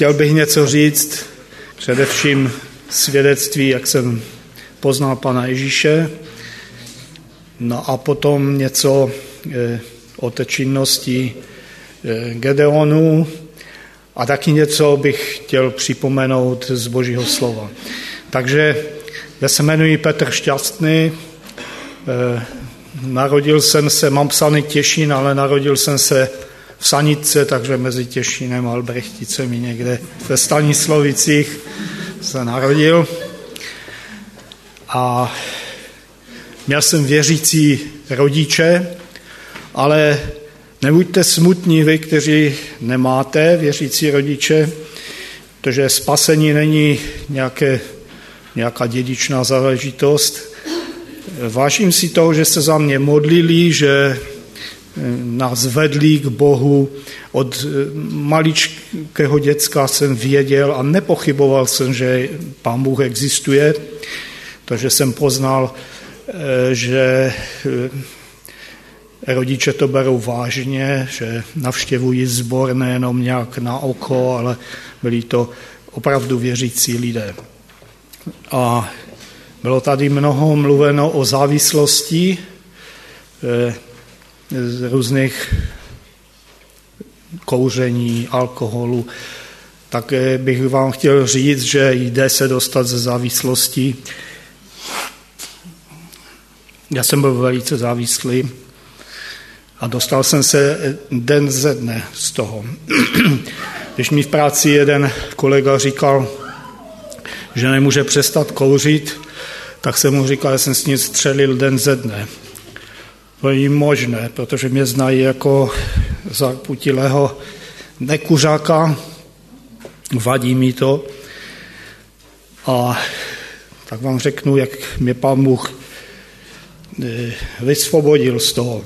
chtěl bych něco říct, především svědectví, jak jsem poznal Pana Ježíše, no a potom něco o té činnosti Gedeonu a taky něco bych chtěl připomenout z Božího slova. Takže já se jmenuji Petr Šťastný, narodil jsem se, mám psaný Těšín, ale narodil jsem se v Sanitce, takže mezi Těšínem a Albrechticemi někde ve Stanislovicích se narodil. A měl jsem věřící rodiče, ale nebuďte smutní vy, kteří nemáte věřící rodiče, protože spasení není nějaká dědičná záležitost. Vážím si toho, že se za mě modlili, že nás vedli k Bohu. Od maličkého děcka jsem věděl a nepochyboval jsem, že Pán Bůh existuje, takže jsem poznal, že rodiče to berou vážně, že navštěvují sbor nejenom nějak na oko, ale byli to opravdu věřící lidé. A bylo tady mnoho mluveno o závislosti z různých kouření, alkoholu. Tak bych vám chtěl říct, že jde se dostat ze závislosti. Já jsem byl velice závislý a dostal jsem se den ze dne z toho. Když mi v práci jeden kolega říkal, že nemůže přestat kouřit, tak jsem mu říkal, že jsem s ním střelil den ze dne. To je možné, protože mě znají jako zarputilého nekuřáka, vadí mi to. A tak vám řeknu, jak mě Pán Bůh vysvobodil z toho.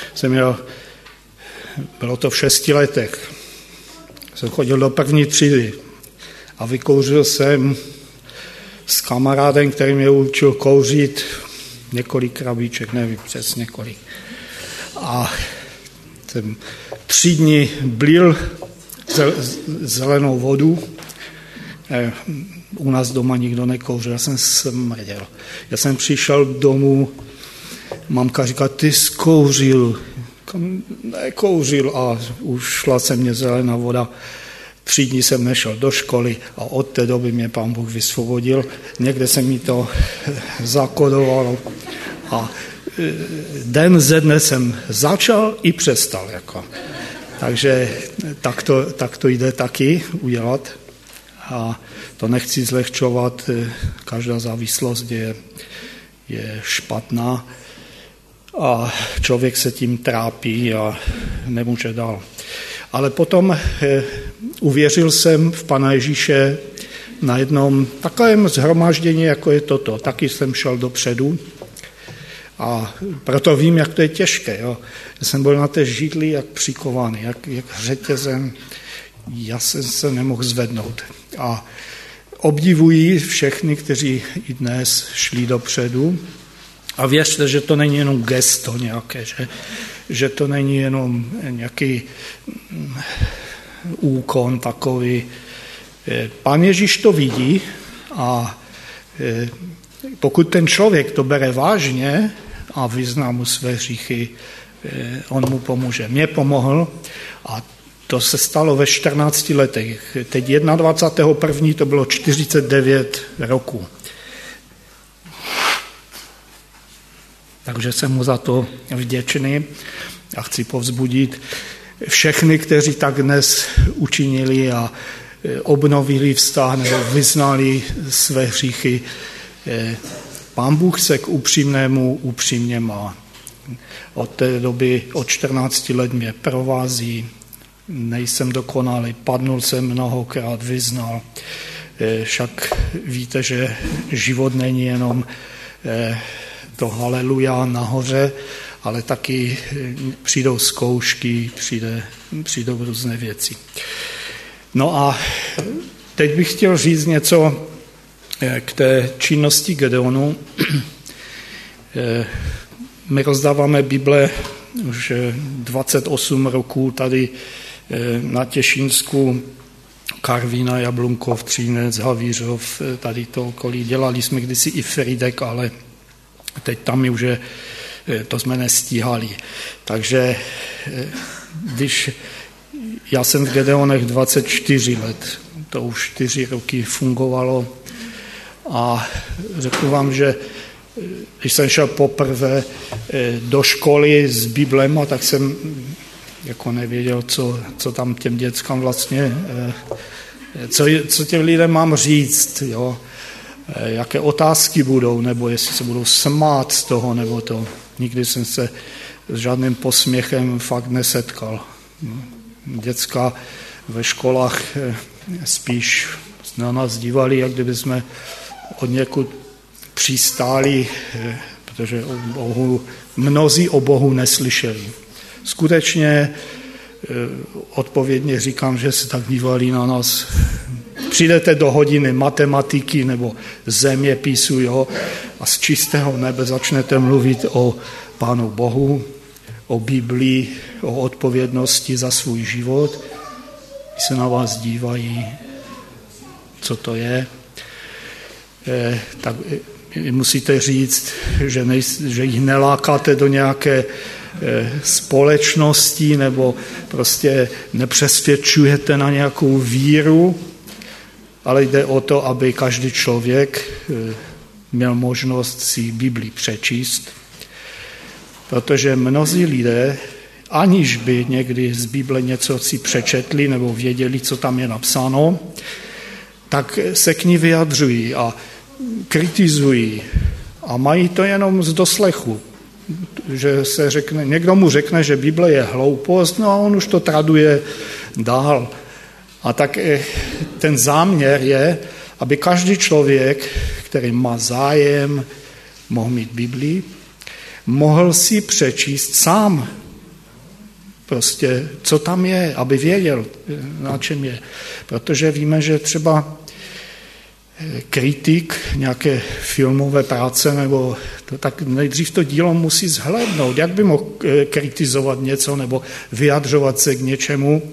Bylo to v 6 letech. Jsem chodil do 1. třídy a vykouřil jsem s kamarádem, který mě učil kouřit několik krabiček, nevím přesně kolik. A jsem 3 dny blil zelenou vodu. U nás doma nikdo nekouřil, já jsem smrděl. Já jsem přišel domů, mamka říká, ty zkouřil. Nekouřil a už šla se mě zelená voda. 3 dny jsem nešel do školy a od té doby mě Pán Bůh vysvobodil. Někde se mi to zakodovalo a den ze dne jsem začal i přestal. Takže tak to jde taky udělat. A to nechci zlehčovat, každá závislost je špatná a člověk se tím trápí a nemůže dál. Ale potom uvěřil jsem v Pana Ježíše na jednom takovém shromáždění, jako je toto. Taky jsem šel dopředu a proto vím, jak to je těžké. Jo. Já jsem byl na té židli jak přikovaný, jak řetězem. Já jsem se nemohl zvednout. A obdivuji všechny, kteří i dnes šli dopředu. A věřte, že to není jenom gesto nějaké, že to není jenom nějaký úkon takový. Pán Ježíš to vidí a pokud ten člověk to bere vážně a vyzná mu své hříchy, on mu pomůže. Mně pomohl a to se stalo ve 14 letech. Teď 21. to bylo 49 roků. Takže jsem mu za to vděčný a chci povzbudit všechny, kteří tak dnes učinili a obnovili vztah nebo vyznali své hříchy. Pán Bůh se k upřímnému upřímně má. Od té doby, od 14 let mě provází, nejsem dokonalý, padnul jsem mnohokrát, vyznal. Však víte, že život není jenom to haleluja nahoře, ale taky přijdou zkoušky, přijdou různé věci. No a teď bych chtěl říct něco k té činnosti Gedeonu. My rozdáváme Bible už 28 roků tady na Těšínsku Karvína, Jablunkov, Třínec, Havířov, tady to okolí. Dělali jsme kdysi i Frýdek, ale teď tam už to jsme nestíhali. Takže když já jsem v Gedeonech 24 let, to už 4 roky fungovalo a řeknu vám, že když jsem šel poprvé do školy s Biblema, tak jsem jako nevěděl, co tam těm dětskám vlastně, co těm lidem mám říct, jo? Jaké otázky budou, nebo jestli se budou smát z toho, nebo to. Nikdy jsem se s žádným posměchem fakt nesetkal. Děcka ve školách spíš na nás dívali, jak kdyby jsme od někud přistáli, protože mnozí o Bohu neslyšeli. Skutečně odpovědně říkám, že se tak dívali na nás. Přijdete do hodiny matematiky nebo zeměpisu, jo, a z čistého nebe začnete mluvit o Pánu Bohu, o Biblii, o odpovědnosti za svůj život. Když se na vás dívají, co to je, tak musíte říct, že jich nelákáte do nějaké společnosti nebo prostě nepřesvědčujete na nějakou víru, ale jde o to, aby každý člověk měl možnost si Biblii přečíst, protože mnozí lidé, aniž by někdy z Bible něco si přečetli nebo věděli, co tam je napsáno, tak se k ní vyjadřují a kritizují a mají to jenom z doslechu. Že se řekne, někdo mu řekne, že Bible je hloupost, no a on už to traduje dál. A tak ten záměr je, aby každý člověk, který má zájem, mohl mít Biblii, mohl si přečíst sám prostě, co tam je, aby věděl, na čem je. Protože víme, že třeba kritik nějaké filmové práce, nebo to, tak nejdřív to dílo musí zhlédnout, jak by mohl kritizovat něco nebo vyjadřovat se k něčemu,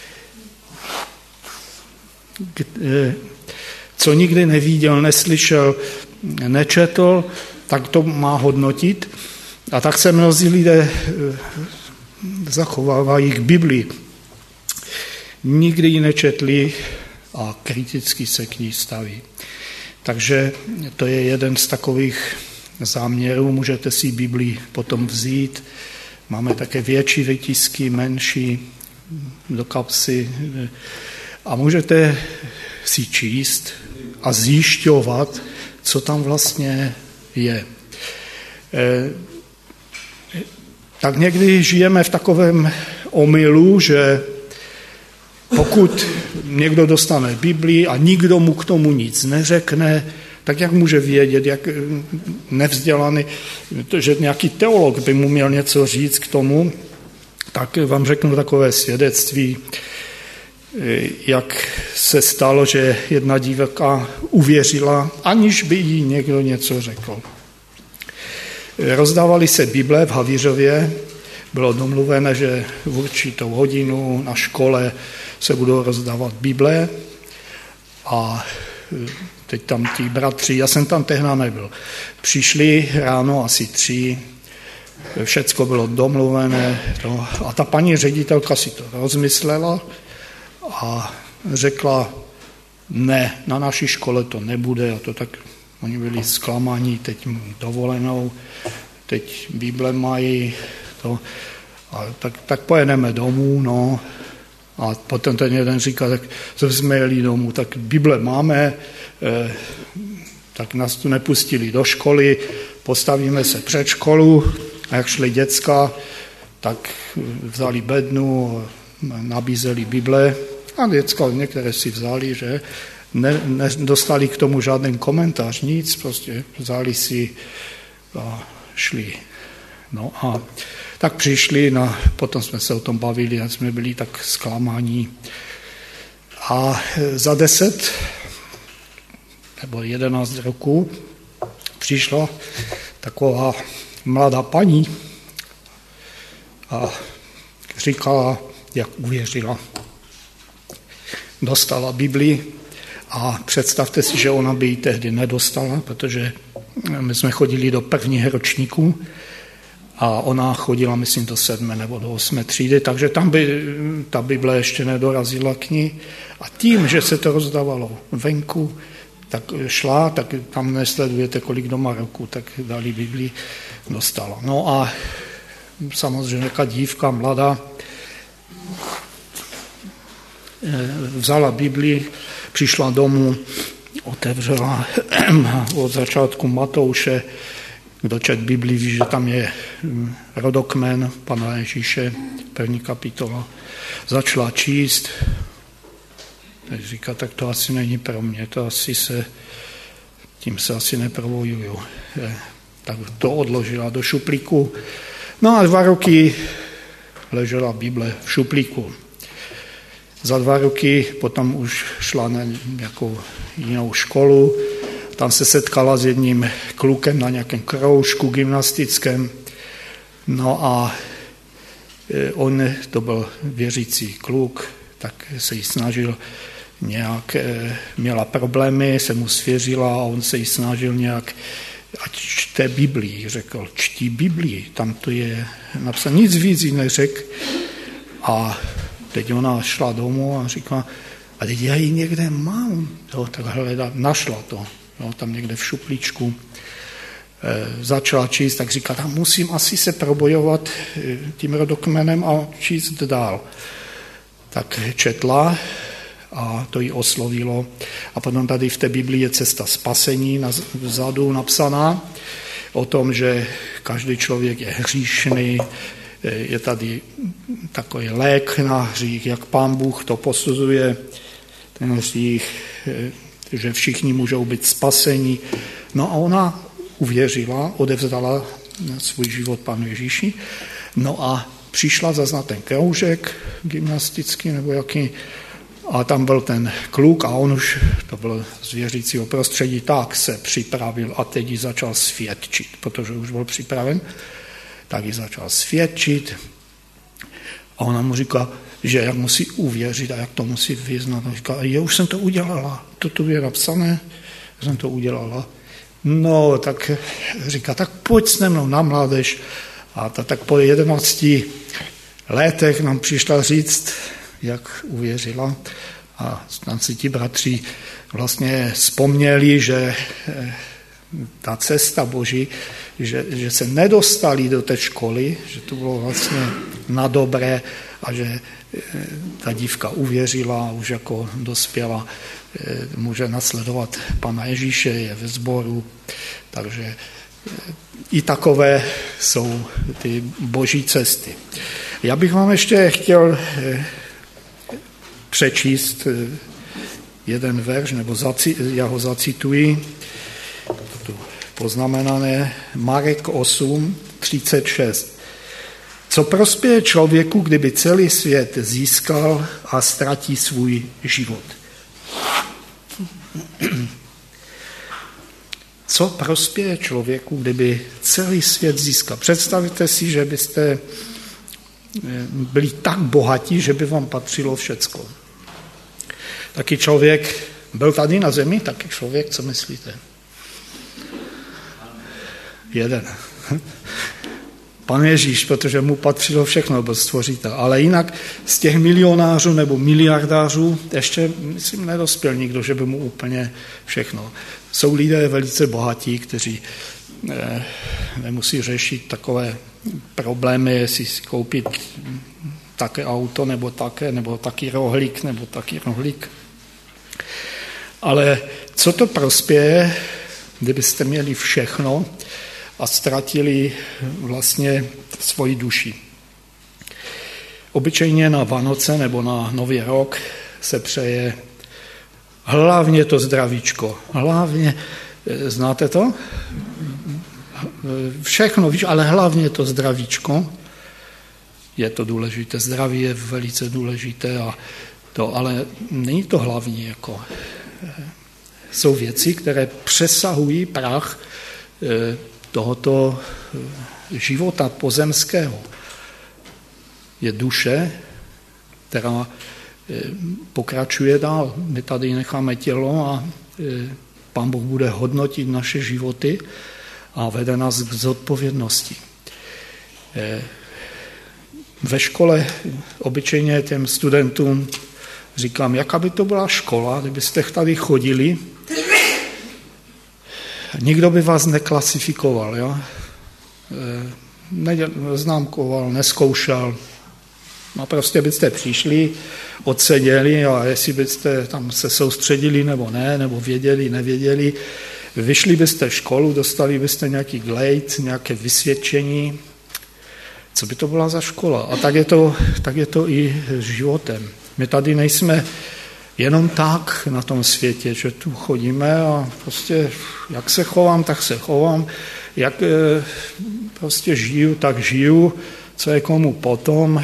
co nikdy neviděl, neslyšel, nečetl, tak to má hodnotit. A tak se mnozí lidé zachovávají k Biblii. Nikdy ji nečetli a kriticky se k ní staví. Takže to je jeden z takových záměrů. Můžete si Biblii potom vzít. Máme také větší vytisky, menší do kapsy. A můžete si číst a zjišťovat, co tam vlastně je. Tak někdy žijeme v takovém omylu, že pokud někdo dostane Biblii a nikdo mu k tomu nic neřekne, tak jak může vědět, jak nevzdělaný, že nějaký teolog by mu měl něco říct k tomu, tak vám řeknu takové svědectví, jak se stalo, že jedna dívka uvěřila, aniž by jí někdo něco řekl. Rozdávali se Bible v Havířově, bylo domluvené, že v určitou hodinu na škole se budou rozdávat Bible a teď tam ti bratři, já jsem tam tehdy nebyl, přišli ráno asi 3, všecko bylo domluvené a ta paní ředitelka si to rozmyslela a řekla, ne, na naší škole to nebude a to tak, oni byli zklamaní, teď dovolenou, teď Bible mají, to, a tak pojedeme domů, no. A potom ten jeden říká, tak jsme jeli domů, tak Bible máme, tak nás tu nepustili do školy, postavíme se před školu a jak šli děcka, tak vzali bednu, nabízeli Bible a děcka některé si vzali, že nedostali k tomu žádný komentář, nic, prostě vzali si a šli. No a tak přišli, potom jsme se o tom bavili a jsme byli tak zklamáni. A za 10 nebo 11 roků přišla taková mladá paní a říkala, jak uvěřila. dostala Bibli a představte si, že ona by ji tehdy nedostala, protože my jsme chodili do prvního ročníku a ona chodila, myslím, do 7. nebo do 8. třídy, takže tam by ta Bible ještě nedorazila k ní. A tím, že se to rozdávalo venku, tak šla, tak tam nesledujete, kolik doma roku, tak dali Bibli, dostala. No a samozřejmě jaká dívka mladá vzala Bibli, přišla domů, otevřela od začátku Matouše, kdo čet Bibli, ví, že tam je rodokmen Pana Ježíše, 1. kapitola. Začala číst, tak říká, tak to asi není pro mě, tím se asi neprovojuju. Tak to odložila do šuplíku. No a 2 roky ležela Bible v šuplíku. Za 2 roky potom už šla na nějakou jinou školu, tam se setkala s jedním klukem na nějakém kroužku gymnastickém. No a on, to byl věřící kluk, tak se jí snažil nějak, měla problémy, se mu svěřila a on se jí snažil nějak, ať čte Biblii, řekl, čtí Biblii, tam to je napsané, nic víc jí neřekl. A teď ona šla domů a říkala, a teď já ji někde mám, jo, tak našla to. Jo, tam někde v šuplíčku, začala číst, tak říká, tam musím asi se probojovat tím rodokmenem a číst dál. Tak četla a to jí oslovilo. A potom tady v té Biblii je cesta spasení vzadu napsaná o tom, že každý člověk je hříšný, je tady takový lék na hřích, jak Pán Bůh to posuzuje, ten hřích, že všichni můžou být spaseni. No a ona uvěřila, odevzdala svůj život Panu Ježíši. No a přišla zase na ten kroužek gymnastický nebo jaký, a tam byl ten kluk a on už, to byl z věřícího prostředí, tak se připravil a teď ji začal svědčit, protože už byl připraven, tak ji začal svědčit a ona mu říká, že jak musí uvěřit a jak to musí vyznat. A říká, já už jsem to udělala, to tu je napsané, jsem to udělala. No, tak říká, tak pojď s mnou na mládež. A tak po 11 letech nám přišla říct, jak uvěřila. A tam si ti bratři vlastně vzpomněli, že ta cesta Boží, že se nedostali do té školy, že to bylo vlastně na dobré a že ta dívka uvěřila a už jako dospěla, může nasledovat Pana Ježíše, je ve sboru, takže i takové jsou ty Boží cesty. Já bych vám ještě chtěl přečíst jeden verš, nebo já ho zacituji, tu poznamenané, Marek 8, 36. Co prospěje člověku, kdyby celý svět získal a ztratí svůj život? Co prospěje člověku, kdyby celý svět získal? Představte si, že byste byli tak bohatí, že by vám patřilo všecko. Taky člověk byl tady na zemi, taky člověk, co myslíte? Jeden. Pan Ježíš, protože mu patřilo všechno, byl stvořitel. Ale jinak z těch milionářů nebo miliardářů ještě, myslím, nedospěl nikdo, že by mu úplně všechno. Jsou lidé velice bohatí, kteří nemusí řešit takové problémy, jestli si koupit také auto, nebo taky rohlík, nebo taky rohlík. Ale co to prospěje, kdybyste měli všechno a ztratili vlastně svoji duši? Obyčejně na Vánoce nebo na Nový rok se přeje hlavně to zdravíčko. Hlavně, znáte to? Všechno, víš, ale hlavně to zdravíčko. Je to důležité, zdraví je velice důležité, ale není to hlavní. Jako. Jsou věci, které přesahují prach tohoto života pozemského. Je duše, která pokračuje dál. My tady necháme tělo a Pán Bůh bude hodnotit naše životy a vede nás k zodpovědnosti. Ve škole obyčejně těm studentům říkám, jaká by to byla škola, kdybyste tady chodili, nikdo by vás neklasifikoval, jo? Neznámkoval, neskoušel. No prostě byste přišli, odseděli a jestli byste tam se soustředili nebo ne, nebo věděli, nevěděli, vyšli byste školu, dostali byste nějaký grade, nějaké vysvědčení. Co by to byla za škola? A tak je to i s životem. My tady nejsme jenom tak na tom světě, že tu chodíme a prostě jak se chovám, tak se chovám, jak prostě žiju, tak žiju, co je komu potom.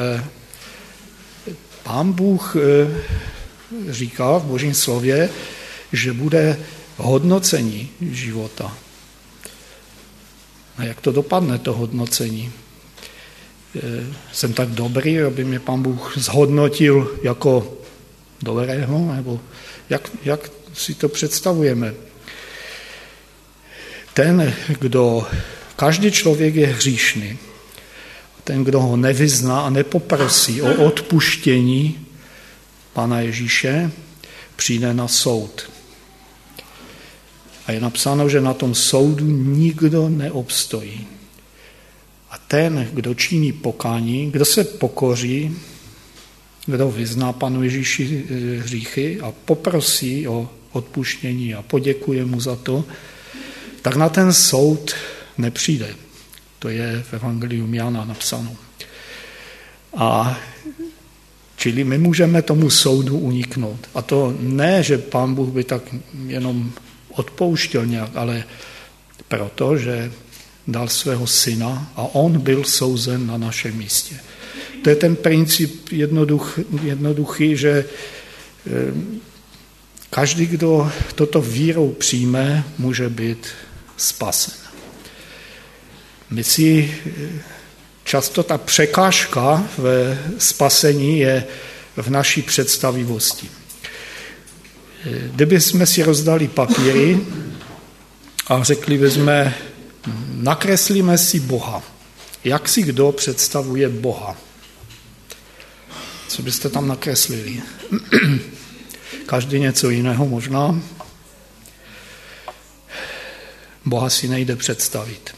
Pán Bůh říká v Božím slově, že bude hodnocení života. A jak to dopadne, to hodnocení? Jsem tak dobrý, aby mě Pán Bůh zhodnotil jako dobrého, nebo jak si to představujeme? Každý člověk je hříšný. Ten, kdo ho nevyzná a nepoprosí o odpuštění Pána Ježíše, přijde na soud. A je napsáno, že na tom soudu nikdo neobstojí. A ten, kdo činí pokání, kdo se pokoří, kdo vyzná Panu Ježíši hříchy a poprosí o odpuštění a poděkuje mu za to, tak na ten soud nepřijde. To je v Evangeliu Jana napsáno. A čili my můžeme tomu soudu uniknout. A to ne, že Pán Bůh by tak jenom odpouštěl nějak, ale proto, že dal svého syna a on byl souzen na našem místě. To je ten princip jednoduchý, že každý, kdo toto vírou přijme, může být spasen. My si často ta překážka ve spasení je v naší představivosti. Kdyby jsme si rozdali papíry a řekli bychom, nakreslíme si Boha. Jak si kdo představuje Boha? Co byste tam nakreslili? Každý něco jiného možná. Boha si nejde představit.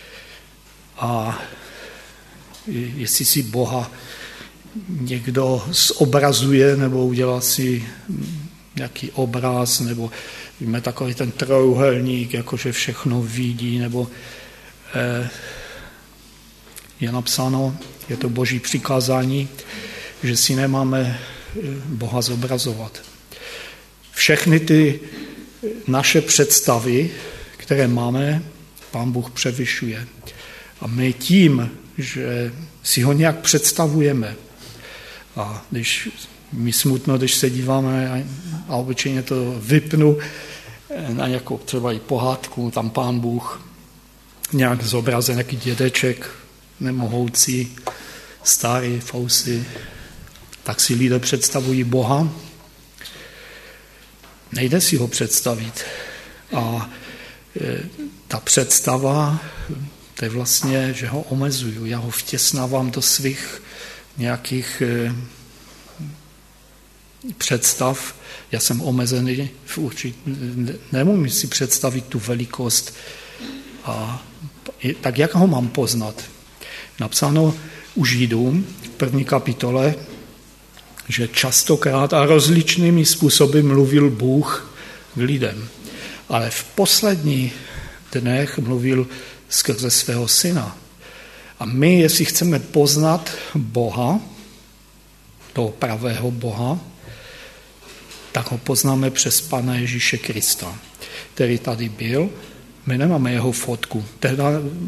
A jestli si Boha někdo zobrazuje nebo udělá si nějaký obraz, nebo víme takový ten trojúhelník, jakože všechno vidí, nebo je napsáno, je to Boží přikázání, že si nemáme Boha zobrazovat. Všechny ty naše představy, které máme, Pán Bůh převyšuje. A my tím, že si ho nějak představujeme, a když mi smutno, když se díváme a obyčejně to vypnu na nějakou třeba i pohádku, tam Pán Bůh nějak zobrazen, nějaký dědeček, nemohoucí, starý, fousy, tak si lidé představují Boha. Nejde si ho představit. A ta představa, to je vlastně, že ho omezuju. Já ho vtěsnávám do svých nějakých představ. Já jsem omezený v nemůžu si představit tu velikost. A tak jak ho mám poznat? Napsáno u Židů v 1. kapitole, že častokrát a rozličnými způsoby mluvil Bůh k lidem. Ale v posledních dnech mluvil skrze svého syna. A my, jestli chceme poznat Boha, toho pravého Boha, tak ho poznáme přes Pána Ježíše Krista, který tady byl. My nemáme jeho fotku. Teda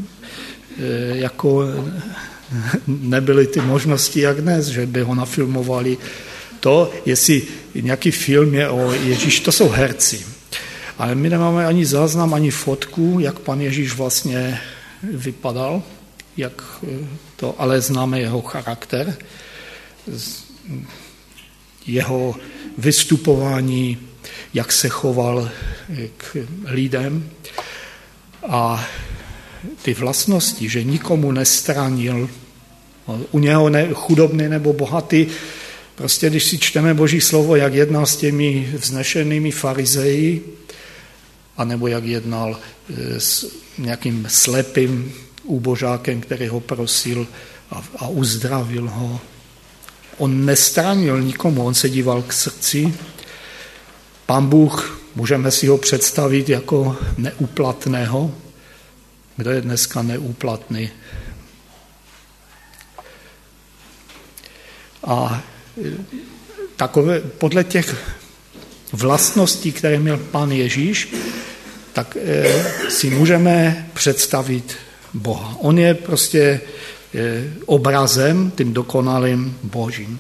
jako nebyly ty možnosti jak dnes, že by ho nafilmovali. To, jestli nějaký film je o Ježíš, to jsou herci. Ale my nemáme ani záznam, ani fotku, jak Pan Ježíš vlastně vypadal, jak to, ale známe jeho charakter. jeho vystupování, jak se choval k lidem a ty vlastnosti, že nikomu nestranil, u něho chudobný nebo bohatý, prostě když si čteme Boží slovo, jak jednal s těmi vznešenými farizeji, anebo jak jednal s nějakým slepým úbožákem, který ho prosil a uzdravil ho. On nestranil nikomu, on se díval k srdci. Pán Bůh, můžeme si ho představit jako neúplatného. Kdo je dneska neúplatný? A takové, podle těch vlastností, které měl Pán Ježíš, tak si můžeme představit Boha. On je prostě obrazem, tím dokonalým Božím.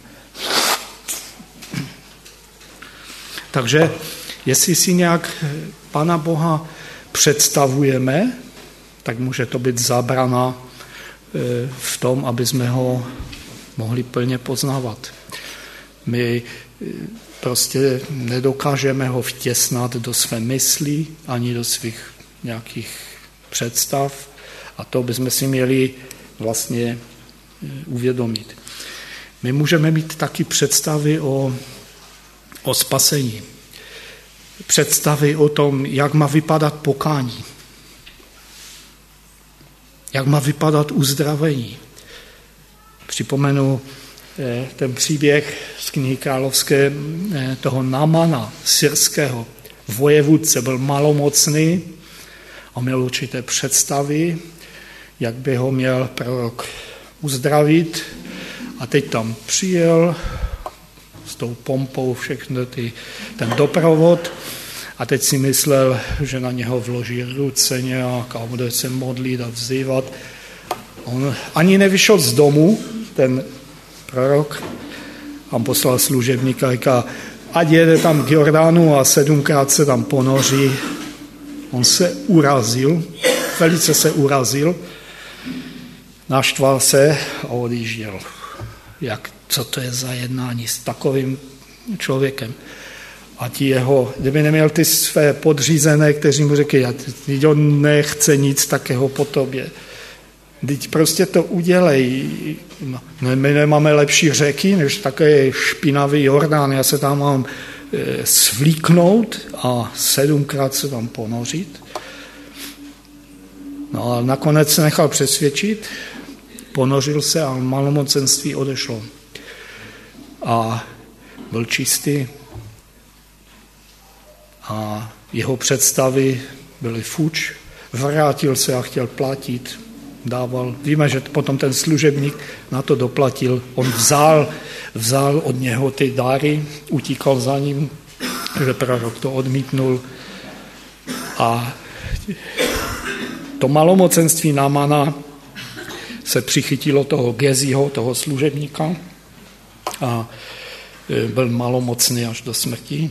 Takže jestli si nějak Pana Boha představujeme, tak může to být zábrana v tom, aby jsme ho mohli plně poznávat. My prostě nedokážeme ho vtěsnat do své mysli, ani do svých nějakých představ a to bychom si měli vlastně uvědomit. My můžeme mít taky představy o spasení. Představy o tom, jak má vypadat pokání. Jak má vypadat uzdravení. Připomenu ten příběh z knihy královské toho Námana, syrského vojevůdce, byl malomocný a měl určité představy, jak by ho měl prorok uzdravit. A teď tam přijel s tou pompou všechno ten doprovod a teď si myslel, že na něho vloží ruce nějak a bude se modlit a vzývat. On ani nevyšel z domu, ten prorok, a poslal služebníka, říká, ať jede tam k Jordánu a 7krát se tam ponoří. On se urazil, velice se urazil, naštval se a odjížděl. Co to je za jednání s takovým člověkem? A ti jeho, kdyby neměl ty své podřízené, kteří mu řekli, on nechce nic takého po tobě. Teď prostě to udělej. My nemáme lepší řeky, než také špinavý Jordán. Já se tam mám svlíknout a 7krát se tam ponořit. No a nakonec se nechal přesvědčit, ponořil se a malomocenství odešlo. A byl čistý a jeho představy byly fuč. Vrátil se a chtěl platit, dával. Víme, že potom ten služebník na to doplatil. On vzal od něho ty dary, utíkal za ním, že prorok to odmítnul. A to malomocenství Námana se přichytilo toho Gezího, toho služebníka a byl malomocný až do smrti.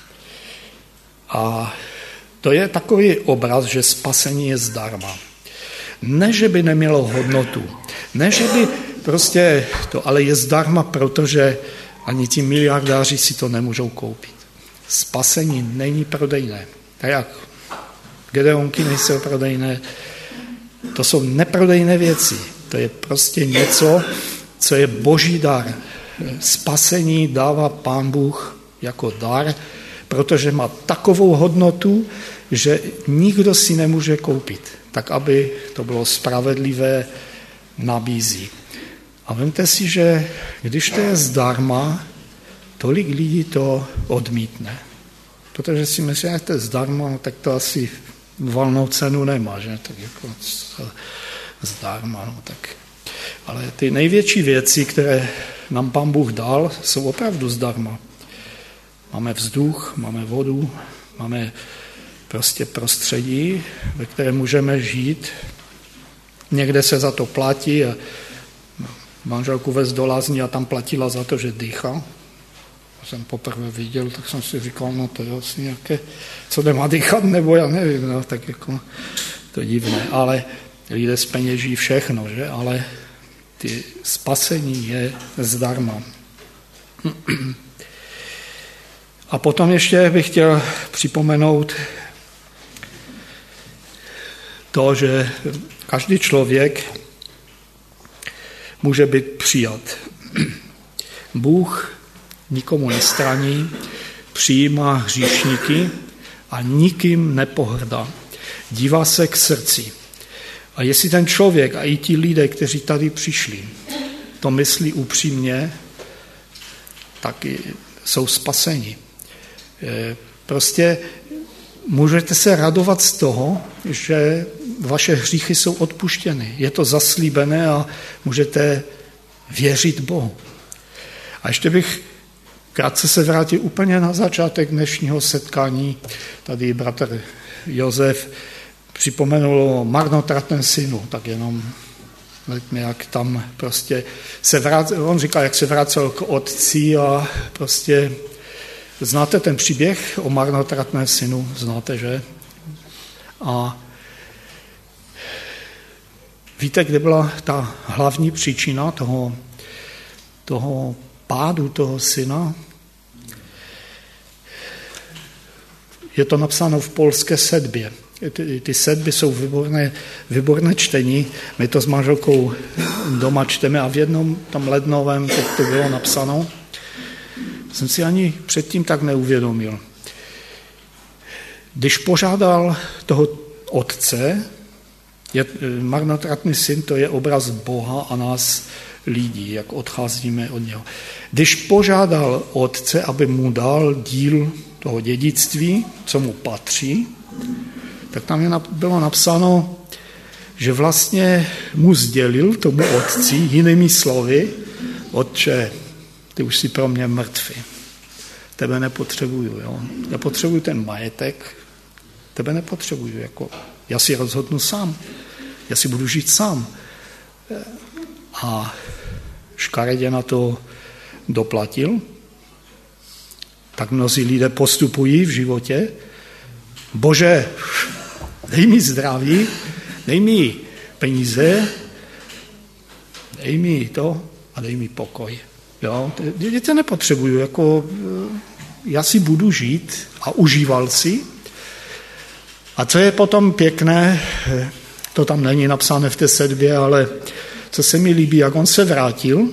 A to je takový obraz, že spasení je zdarma. Ne, že by nemělo hodnotu, ne, že by prostě to, ale je zdarma, protože ani ti miliardáři si to nemůžou koupit. Spasení není prodejné. A jak? Gedeonky nejsou prodejné. To jsou neprodejné věci. To je prostě něco, co je boží dar. Spasení dává Pán Bůh jako dar, protože má takovou hodnotu, že nikdo si nemůže koupit. Tak, aby to bylo spravedlivé, nabízí. A vemte si, že když to je zdarma, tolik lidí to odmítne. Protože si myslí, že to je zdarma, tak to asi valnou cenu nemá, že? Tak jako zdarma, no tak. Ale ty největší věci, které nám Pán Bůh dal, jsou opravdu zdarma. Máme vzduch, máme vodu, máme prostě prostředí, ve kterém můžeme žít. Někde se za to platí a manželku vez do lázní a tam platila za to, že dýchá. Jsem poprvé viděl, tak jsem si říkal, no to je asi nějaké, co nemá dýchat, nebo já nevím, no, tak jako to je divné. Ale lidé zpeněží všechno, že? Ale ty spasení je zdarma. A potom ještě bych chtěl připomenout to, že každý člověk může být přijat. Bůh nikomu nestraní, přijímá hříšníky a nikým nepohrdá. Dívá se k srdci. A jestli ten člověk a i ti lidé, kteří tady přišli, to myslí upřímně, tak jsou spaseni. Prostě můžete se radovat z toho, že vaše hříchy jsou odpuštěny. Je to zaslíbené a můžete věřit Bohu. A ještě bych krátce se vrátil úplně na začátek dnešního setkání. Tady bratr Josef připomenul o marnotratném synu, tak jenom jak tam prostě se vrátil, on říká, jak se vracel k otci a prostě znáte ten příběh o marnotratném synu, znáte, že? A víte, kde byla ta hlavní příčina toho pádu toho syna? Je to napsáno v polské sedbě. Ty sedby jsou výborné čtení. My to s manželkou doma čteme a v jednom tam lednovém to bylo napsáno. Jsem si ani předtím tak neuvědomil. Když požádal toho otce, marnotratný syn, to je obraz Boha a nás lidí, jak odcházíme od něho. Když požádal otce, aby mu dal díl toho dědictví, co mu patří, tak tam bylo napsáno, že vlastně mu sdělil tomu otci jinými slovy: Otče, ty už jsi pro mě mrtvý. Tebe nepotřebuju. Jo? Já potřebuju ten majetek, tebe nepotřebuju. Jako, já si rozhodnu sám. Já si budu žít sám. A škaredě na to doplatil. Tak mnozí lidé postupují v životě. Bože, dej mi zdraví, dej mi peníze, dej mi to a dej mi pokoj. Jo, to nepotřebuju, jako já si budu žít a užíval si. A co je potom pěkné, to tam není napsané v té sedbě, ale co se mi líbí, jak on se vrátil,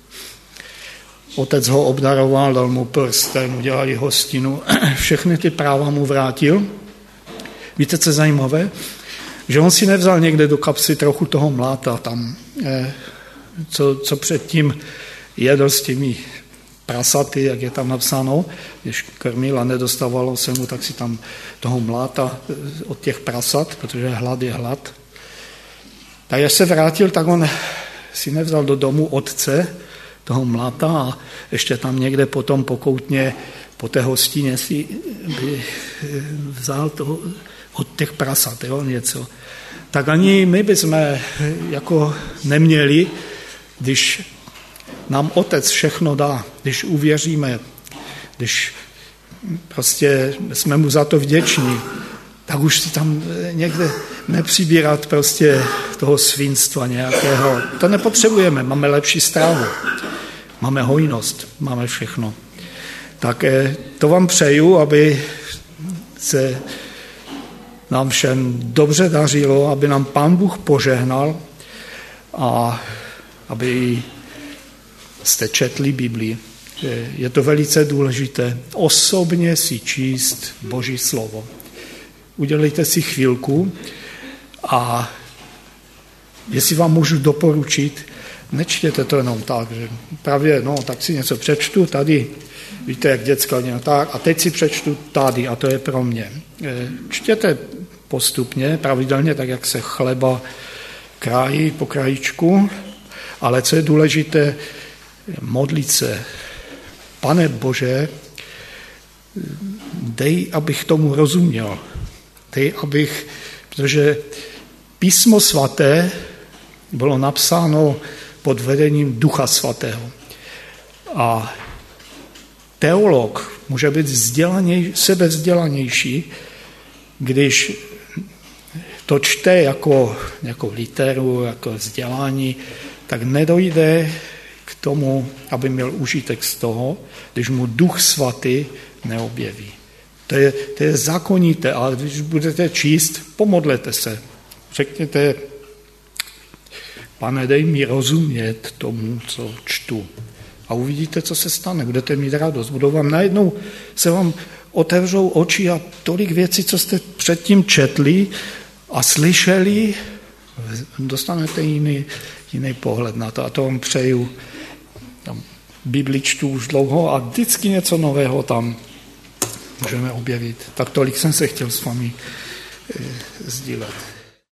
otec ho obdaroval, dal mu prsten, udělali hostinu, všechny ty práva mu vrátil. Víte, co je zajímavé? Že on si nevzal někde do kapsy trochu toho mláta tam, co předtím jedl s těmi prasaty, jak je tam napsáno, když krmil a nedostávalo se mu, tak si tam toho mláta od těch prasat, protože hlad je hlad. Tak když se vrátil, tak on si nevzal do domu otce toho mláta a ještě tam někde potom pokoutně po té hostině si by vzal toho, od těch prasat, jo, něco. Tak ani my bychom jako neměli, když nám otec všechno dá, když uvěříme, když prostě jsme mu za to vděční, tak už si tam někde nepřibírat prostě toho svinstva nějakého. To nepotřebujeme, máme lepší stravu, máme hojnost, máme všechno. Tak to vám přeju, aby se nám všem dobře dařilo, aby nám Pán Bůh požehnal a aby jste četli Biblii. Je to velice důležité. Osobně si číst Boží slovo. Udělejte si chvilku a jestli vám můžu doporučit, nečtěte to jenom tak, že právě, tak si něco přečtu tady, víte, jak děcka dělá tak, a teď si přečtu tady a to je pro mě. Čtěte postupně, pravidelně, tak jak se chleba krájí po krajíčku, ale co je důležité, modlit se. Pane Bože, dej, abych tomu rozuměl. Dej, protože Písmo svaté bylo napsáno pod vedením Ducha svatého. A teolog může být sebevzdělanější, když to čte jako literu, jako vzdělání, tak nedojde k tomu, aby měl užitek z toho, když mu Duch svatý neobjeví. To je zákonité, ale když budete číst, pomodlete se. Řekněte, Pane, dej mi rozumět tomu, co čtu. A uvidíte, co se stane. Budete mít radost. Najednou se vám otevřou oči a tolik věcí, co jste předtím četli a slyšeli, dostanete jiný pohled na to. A to vám přeju. Bibli čtu už dlouho a vždycky něco nového tam můžeme objevit. Tak tolik jsem se chtěl s vámi sdílet.